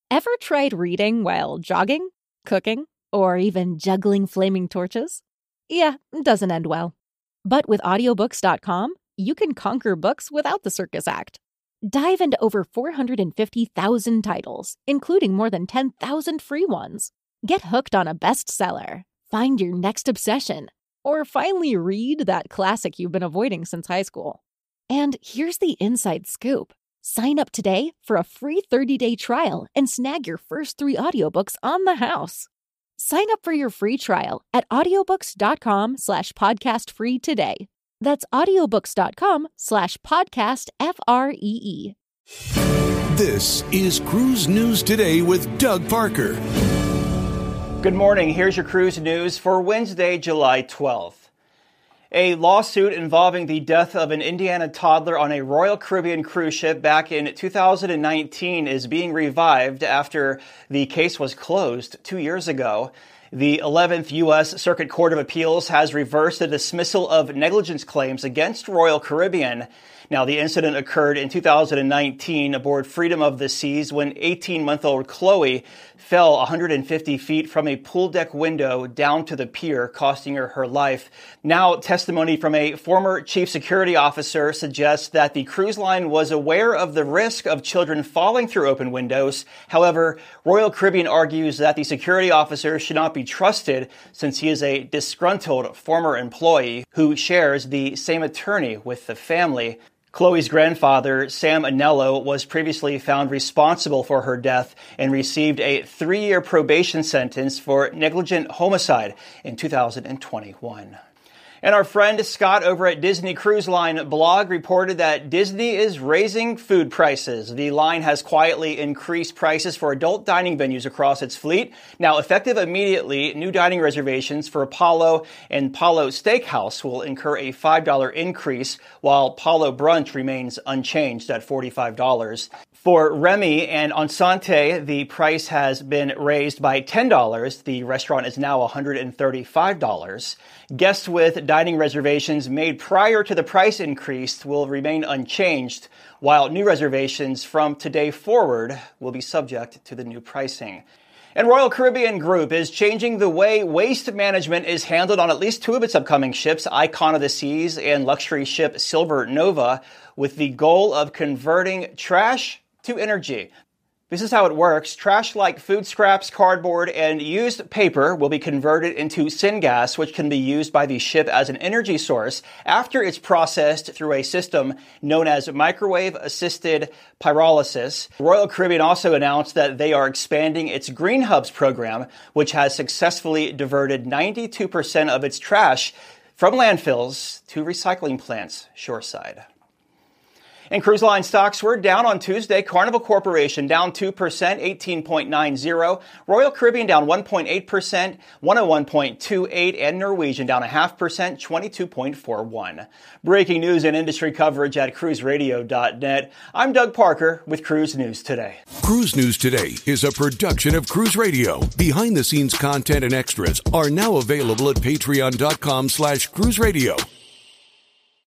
Ever tried reading while jogging, cooking, or even juggling flaming torches? Yeah, it doesn't end well. But with audiobooks.com, you can conquer books without the circus act. Dive into over 450,000 titles, including more than 10,000 free ones. Get hooked on a bestseller, find your next obsession, or finally read that classic you've been avoiding since high school. And here's the inside scoop. Sign up today for a free 30-day trial and snag your first 3 audiobooks on the house. Sign up for your free trial at audiobooks.com/podcastfree today. That's audiobooks.com/podcastfree. This is Cruise News Today with Doug Parker. Good morning. Here's your cruise news for Wednesday, July 12th. A lawsuit involving the death of an Indiana toddler on a Royal Caribbean cruise ship back in 2019 is being revived after the case was closed 2 years ago. The 11th U.S. Circuit Court of Appeals has reversed the dismissal of negligence claims against Royal Caribbean. Now, the incident occurred in 2019 aboard Freedom of the Seas when 18-month-old Chloe fell 150 feet from a pool deck window down to the pier, costing her life. Now, testimony from a former chief security officer suggests that the cruise line was aware of the risk of children falling through open windows. However, Royal Caribbean argues that the security officer should not be trusted since he is a disgruntled former employee who shares the same attorney with the family. Chloe's grandfather, Sam Anello, was previously found responsible for her death and received a 3-year probation sentence for negligent homicide in 2021. And our friend Scott over at Disney Cruise Line blog reported that Disney is raising food prices. The line has quietly increased prices for adult dining venues across its fleet. Now, effective immediately, new dining reservations for Apollo and Palo Steakhouse will incur a $5 increase, while Palo Brunch remains unchanged at $45. For Remy and Ensante, the price has been raised by $10. The restaurant is now $135. Guests with dining reservations made prior to the price increase will remain unchanged, while new reservations from today forward will be subject to the new pricing. And Royal Caribbean Group is changing the way waste management is handled on at least 2 of its upcoming ships, Icon of the Seas and luxury ship Silver Nova, with the goal of converting trash to energy. This is how it works. Trash like food scraps, cardboard, and used paper will be converted into syngas, which can be used by the ship as an energy source after it's processed through a system known as microwave-assisted pyrolysis. Royal Caribbean also announced that they are expanding its Green Hubs program, which has successfully diverted 92% of its trash from landfills to recycling plants shoreside. And cruise line stocks were down on Tuesday. Carnival Corporation down 2%, 18.90. Royal Caribbean down 1.8%, 101.28. And Norwegian down 0.5%, 22.41. Breaking news and industry coverage at cruiseradio.net. I'm Doug Parker with Cruise News Today. Cruise News Today is a production of Cruise Radio. Behind-the-scenes content and extras are now available at patreon.com/cruiseradio.